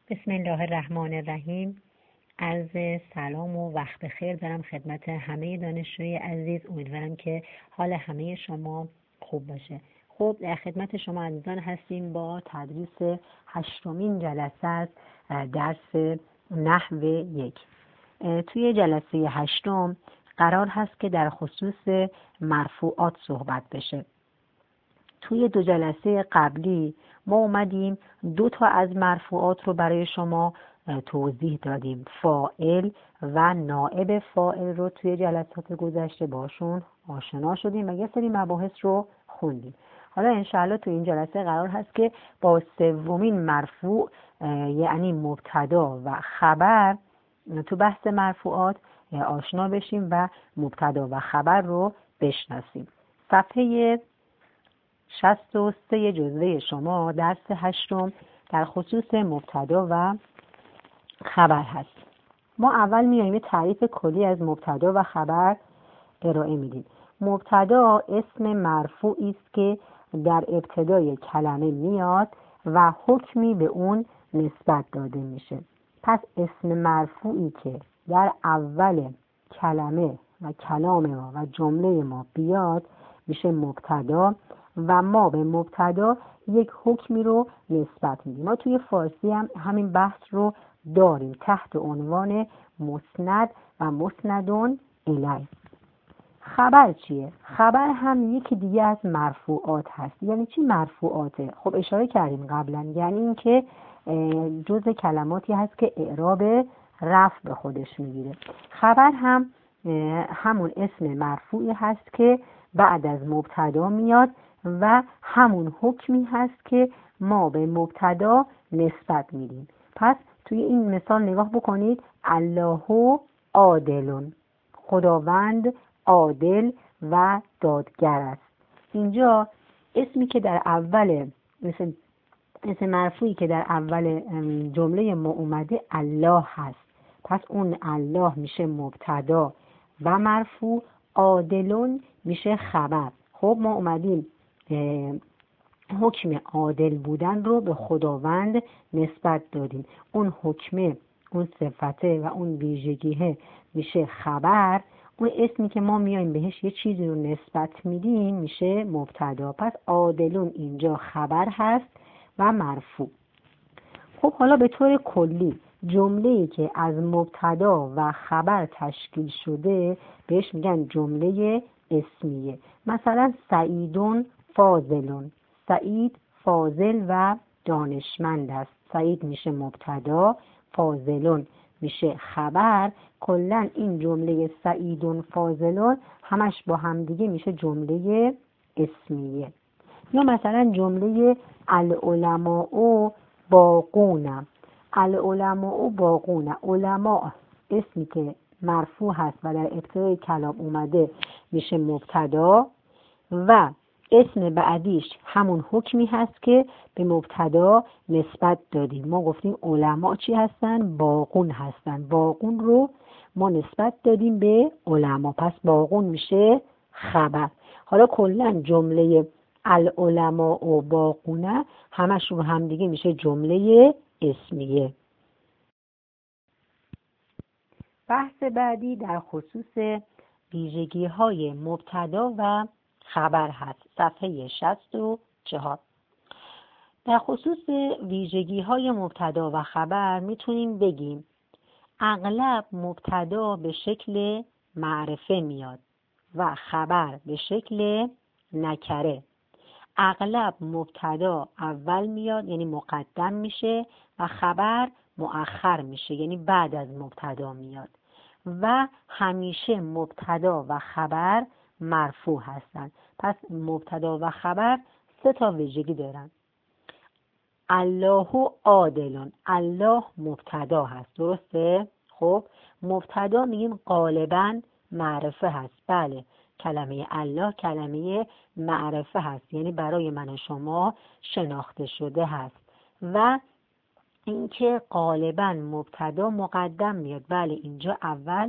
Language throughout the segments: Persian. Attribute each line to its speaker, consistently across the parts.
Speaker 1: بسم الله الرحمن الرحیم. عرض سلام و وقت بخیر دارم خدمت همه دانشجوی عزیز. امیدوارم که حال همه شما خوب باشه. خب در خدمت شما عزیزان هستیم با تدریس 8مین جلسه از درس نحو 1. توی جلسه 8 قرار هست که در خصوص مرفوعات صحبت بشه. توی 2 جلسه قبلی ما اومدیم 2 تا از مرفوعات رو برای شما توضیح دادیم. فاعل و نائب فاعل رو توی جلسات گذشته باشون آشنا شدیم و یه سری مباحث رو خوندیم. حالا انشاءالله تو این جلسه قرار هست که با 3مین مرفوع یعنی مبتدا و خبر تو بحث مرفوعات آشنا بشیم و مبتدا و خبر رو بشناسیم. صفحه 63 جزوه شما درس 8 در خصوص مبتدا و خبر هست. ما اول میایم تعریف کلی از مبتدا و خبر ارائه میدیم. مبتدا اسم مرفوعی است که در ابتدای کلمه میاد و حکمی به اون نسبت داده میشه. پس اسم مرفوعی که در اول کلمه و کلام ما و جمله ما بیاد میشه مبتدا و ما به مبتدا یک حکمی رو نسبت میدیم. ما توی فارسی هم همین بحث رو داریم تحت عنوان مسند و مسندون الیه. خبر چیه؟ خبر هم یکی دیگه از مرفوعات هست. یعنی چی مرفوعاته؟ خب اشاره کردیم قبلا، یعنی این که جزء کلماتی هست که اعراب رفع به خودش میگیره. خبر هم همون اسم مرفوعی هست که بعد از مبتدا میاد و همون حکمی هست که ما به مبتدا نسبت میدیم. پس توی این مثال نگاه بکنید. الله عادلون، خداوند عادل و دادگر است. اینجا اسمی که در اول اسم مرفوعی که در اول جمله ما اومده الله هست. پس اون الله میشه مبتدا و مرفوع، عادلون میشه خبر. خب ما اومدیم حکم عادل بودن رو به خداوند نسبت دادیم. اون حکمه، اون صفته و اون ویژگیه میشه خبر. اون اسمی که ما میایم بهش یه چیزی رو نسبت میدیم میشه مبتدا. پس عادلون اینجا خبر هست و مرفوع. خب حالا به طور کلی جمله‌ای که از مبتدا و خبر تشکیل شده بهش میگن جمله اسمیه. مثلا سعیدون فاضلون، سعید فاضل و دانشمند است. سعید میشه مبتدا، فاضلون میشه خبر. کلا این جمله سعیدون فاضلون همش با هم دیگه میشه جمله اسمیه. یا مثلا جمله العلماء باقون، العلماء باقون، علماء اسمی که مرفوع هست و در ابتدای کلام اومده میشه مبتدا و اسم بعدیش همون حکمی هست که به مبتدا نسبت دادیم. ما گفتیم علما چی هستن؟ باقون هستن. باقون رو ما نسبت دادیم به علما، پس باقون میشه خبر. حالا کلا جمله العلماء و باقونه همش رو هم دیگه میشه جمله اسمیه. بحث بعدی در خصوص ویژگی‌های مبتدا و خبر هست. صفحه 64. در خصوص ویژگی‌های مبتدا و خبر میتونیم بگیم اغلب مبتدا به شکل معرفه میاد و خبر به شکل نکره. اغلب مبتدا اول میاد یعنی مقدم میشه و خبر مؤخر میشه یعنی بعد از مبتدا میاد و همیشه مبتدا و خبر مرفوع هستند. پس مبتدا و خبر 3 تا ویژگی دارن. الله عادلون، الله مبتدا هست، درسته؟ خب مبتدا میگیم غالبا معرفه هست. بله، کلمه الله کلمه معرفه هست، یعنی برای من و شما شناخته شده هست. و اینکه غالبا مبتدا مقدم میاد. بله، اینجا اول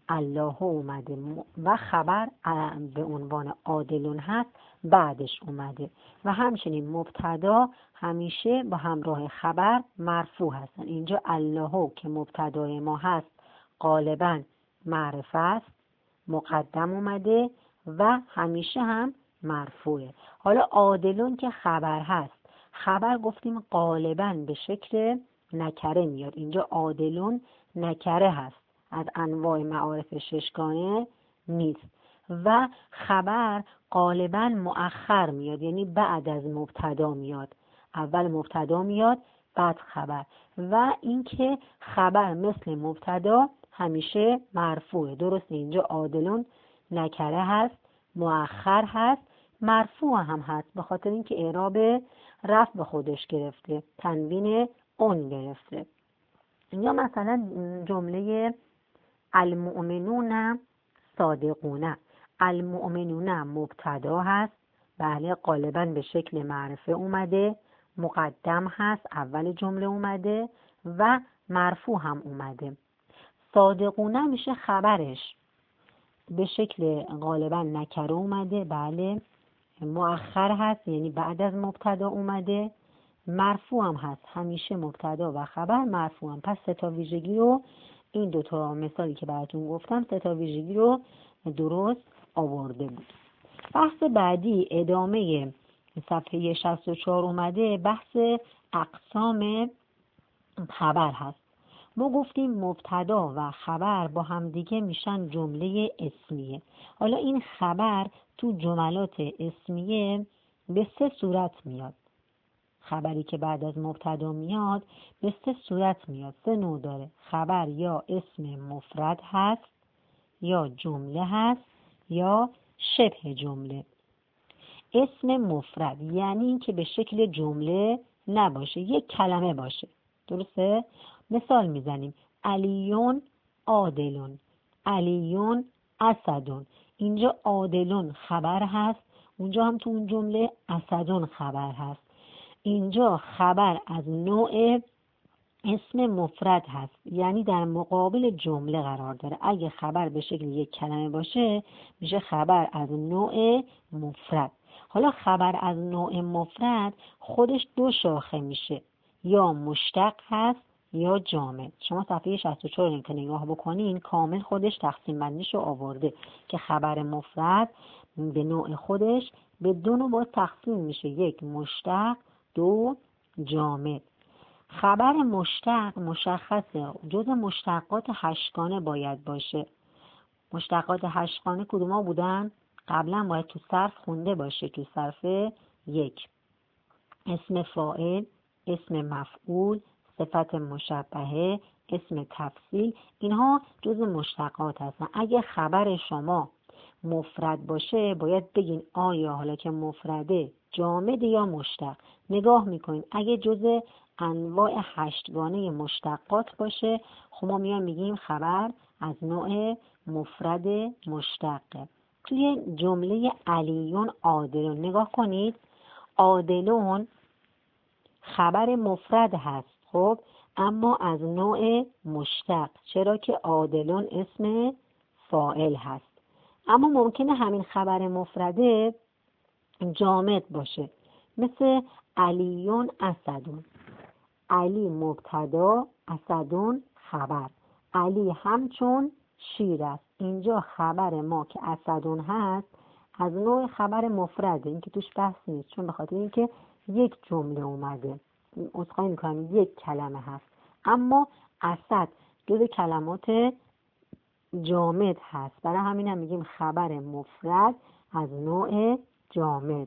Speaker 1: الله اومده و خبر به عنوان عادلون هست بعدش اومده و همچنین مبتدا همیشه با همراه خبر مرفوع هستن. اینجا الله که مبتدای ما هست غالبا معرفه است، مقدم اومده و همیشه هم مرفوعه. حالا عادلون که خبر هست، خبر گفتیم غالبا به شکل نکره میاد. اینجا عادلون نکره هست، از انواع معارف ششگانه نیست و خبر غالبا مؤخر میاد، یعنی بعد از مبتدا میاد. اول مبتدا میاد بعد خبر. و اینکه خبر مثل مبتدا همیشه مرفوعه. درسته اینجا عادلون نکره هست، مؤخر هست، مرفوع هم هست به خاطر اینکه اعراب رفع به خودش گرفته، تنوین اون گرفته. یا مثلا جمله المؤمنون صادقون. المؤمنون مبتدا هست، بله غالبا به شکل معرفه اومده، مقدم هست، اول جمله اومده و مرفوع هم اومده. صادقون میشه خبرش، به شکل غالبا نکره اومده، بله مؤخر هست یعنی بعد از مبتدا اومده، مرفوع هم هست، همیشه مبتدا و خبر مرفوع هم. پس سه تا ویژگی رو، این دوتا مثالی که براتون گفتم، سه تا ویژگی رو درست آورده بود. بحث بعدی ادامه صفحه 64 اومده، بحث اقسام خبر هست. ما گفتیم مبتدا و خبر با هم دیگه میشن جمله اسمیه. حالا این خبر تو جملات اسمیه به سه صورت میاد. خبری که بعد از مبتدا میاد به سه صورت میاد، سه نوع داره. خبر یا اسم مفرد هست، یا جمله هست، یا شبه جمله. اسم مفرد یعنی این که به شکل جمله نباشه، یک کلمه باشه. درسته؟ مثال میزنیم علیون عادلون، علیون اسدون. اینجا عادلون خبر هست، اونجا هم تو اون جمله اسدون خبر هست. اینجا خبر از نوع اسم مفرد هست، یعنی در مقابل جمله قرار داره. اگه خبر به شکل یک کلمه باشه میشه خبر از نوع مفرد. حالا خبر از نوع مفرد خودش دو شاخه میشه، یا مشتق هست یا جامد. شما صفحه 64 که نگاه بکنین کامل خودش تقسیم بندیش رو آورده که خبر مفرد به نوع خودش به دو نوع تقسیم میشه، یک مشتق، دو جامد. خبر مشتق مشخصه، جز مشتقات هشتگانه باید باشه. مشتقات هشتگانه کدوما بودن؟ قبلا باید تو صرف خونده باشه، تو صرف 1. اسم فاعل، اسم مفعول، صفت مشبهه، اسم تفصیل، اینها جز مشتقات هستن. اگه خبر شما مفرد باشه باید بگین آیا حالا که مفرده جامد یا مشتق. نگاه میکنین اگه جز انواع هشتگانه مشتقات باشه خب ما میگیم خبر از نوع مفرد مشتقه. توی جمله علیون عادلون نگاه کنید، عادلون خبر مفرد هست خب، اما از نوع مشتق، چرا که عادلون اسم فاعل هست. اما ممکنه همین خبر مفرده جامد باشه، مثل علیون اسدون. علی مبتدا، اسدون خبر. علی همچون شیر است. اینجا خبر ما که اسدون هست از نوع خبر مفرده، این که توش بحث نیست، چون به خاطر اینکه یک جمله اومده، عذرخواهی میکنم یک کلمه هست. اما اسد جز کلمات جامد هست، برای همین هم میگیم خبر مفرد از نوع جامد.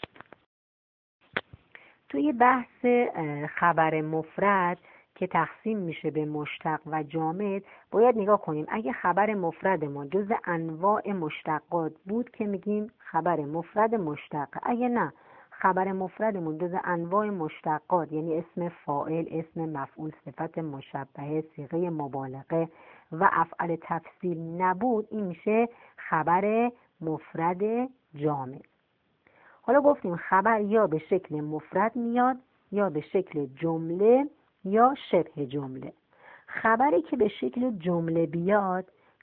Speaker 1: توی بحث خبر مفرد که تقسیم میشه به مشتق و جامد باید نگاه کنیم. اگه خبر مفرد ما جز انواع مشتقات بود که میگیم خبر مفرد مشتق. اگه نه خبر مفردمون جز انواع مشتقات یعنی اسم فاعل، اسم مفعول، صفت مشبهه، صیغه مبالغه و افعال تفصیل نبود، این میشه خبر مفرد جامد. حالا گفتیم خبر یا به شکل مفرد میاد یا به شکل جمله یا شبه جمله. خبری که به شکل جمله بیاد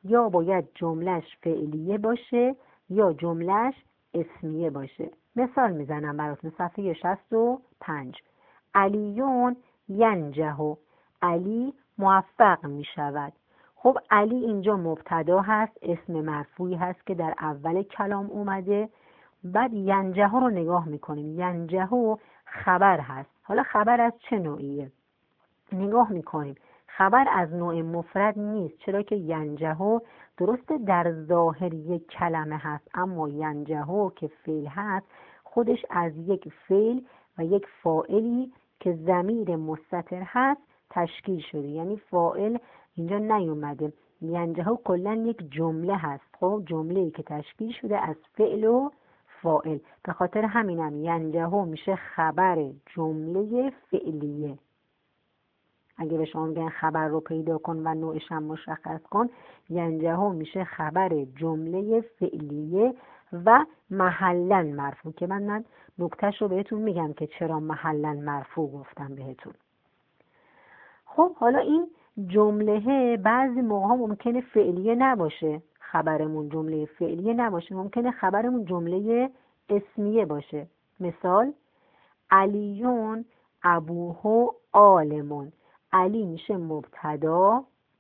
Speaker 1: یا باید جملهش فعلیه باشه یا جملهش اسمیه باشه. مثال میزنم براتون. صفحه 65. علیون ینجح، علی موفق میشود. خب علی اینجا مبتدا هست، اسم مرفوعی هست که در اول کلام اومده. بعد ینجح رو نگاه میکنیم، ینجح خبر هست. حالا خبر از چه نوعیه؟ نگاه میکنیم خبر از نوع مفرد نیست، چرا که ینجح درسته در ظاهر یک کلمه هست، اما ینجح که فعل هست خودش از یک فعل و یک فاعلی که ضمیر مستتر هست تشکیل شده، یعنی فاعل اینجا نیومده. ینجح کلا یک جمله هست، خب جمله‌ای که تشکیل شده از فعل و فاعل. به خاطر همینم ینجح میشه خبر جمله فعلیه. اگه به شما میگن خبر رو پیدا کن و نوعش هم مشخص کن، ینجح میشه خبر جمله فعلیه و محلاً مرفوع، که من نکتهش رو بهتون میگم که چرا محلاً مرفوع گفتم بهتون. خب حالا این جمله بعضی موقع ممکنه فعلیه نباشه، خبرمون جمله فعلیه نباشه، ممکنه خبرمون جمله اسمیه باشه. مثال علیون ابوه عالمون، علی میشه مبتدا،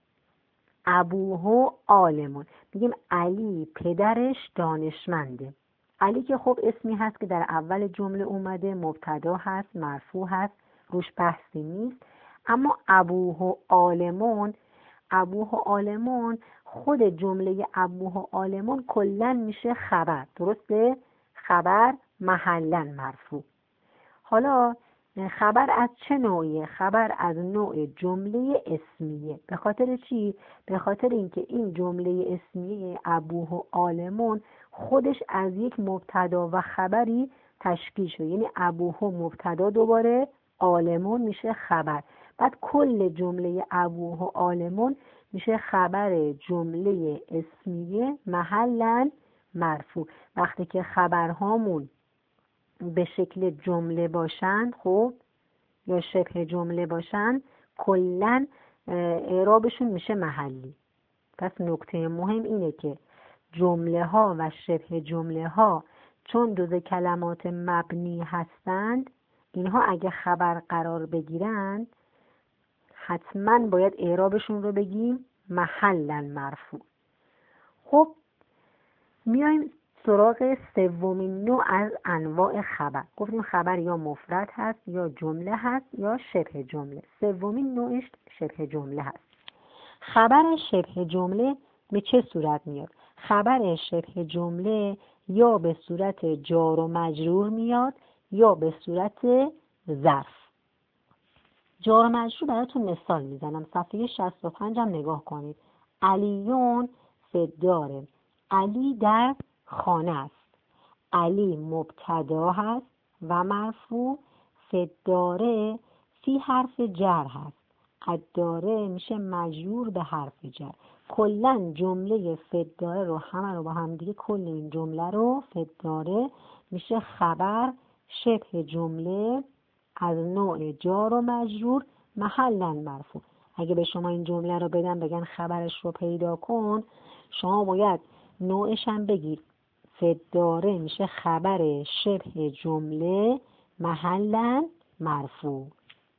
Speaker 1: ابوه عالمون، میگیم علی پدرش دانشمنده. علی که خب اسمی هست که در اول جمله اومده، مبتدا هست، مرفوع هست، روش بحثی نیست. اما ابوه عالمون، ابوه عالمون خود جمله ابوه عالمون کلن میشه خبر، درسته؟ خبر محلاً مرفوع. حالا خبر از چه نوعیه؟ خبر از نوع جمله اسمیه. به خاطر چی؟ به خاطر اینکه این جمله اسمیه ابوه عالمون خودش از یک مبتدا و خبری تشکیل شده، یعنی ابوه مبتدا، دوباره عالمون میشه خبر، بعد کل جمله ابوه عالمون میشه خبر جمله اسمیه محلاً مرفوع. وقتی که خبرهامون به شکل جمله باشن، خب یا شبه جمله باشن، کلن اعرابشون میشه محلی. پس نکته مهم اینه که جمله ها و شبه جمله ها چون جزء کلمات مبنی هستند، اینها اگه خبر قرار بگیرن حتما باید اعرابشون رو بگیم محلاً مرفوع. خب میایم سراغ سومین نوع از انواع خبر. گفتیم خبر یا مفرد هست یا جمله هست یا شبه جمله. سومین نوعش شبه جمله هست. خبر شبه جمله به چه صورت میاد؟ خبر شبه جمله یا به صورت جار و مجرور میاد یا به صورت ظرف. جار و مجرور براتون مثال میزنم. صفحه 65 هم نگاه کنید. علیون فداره، علی در خانه است. علی مبتدا هست و مرفوع، فداره فی حرف جر هست، الداره میشه مجرور به حرف جر. کلن جمله فداره رو همه رو با هم دیگه، کل این جمله رو فداره میشه خبر شبه جمله از نوع جار و مجرور محلاً مرفوع. اگه به شما این جمله رو بدن بگن خبرش رو پیدا کن، شما باید نوعش هم بگید. فداره میشه خبر شبه جمله محلاً مرفوع.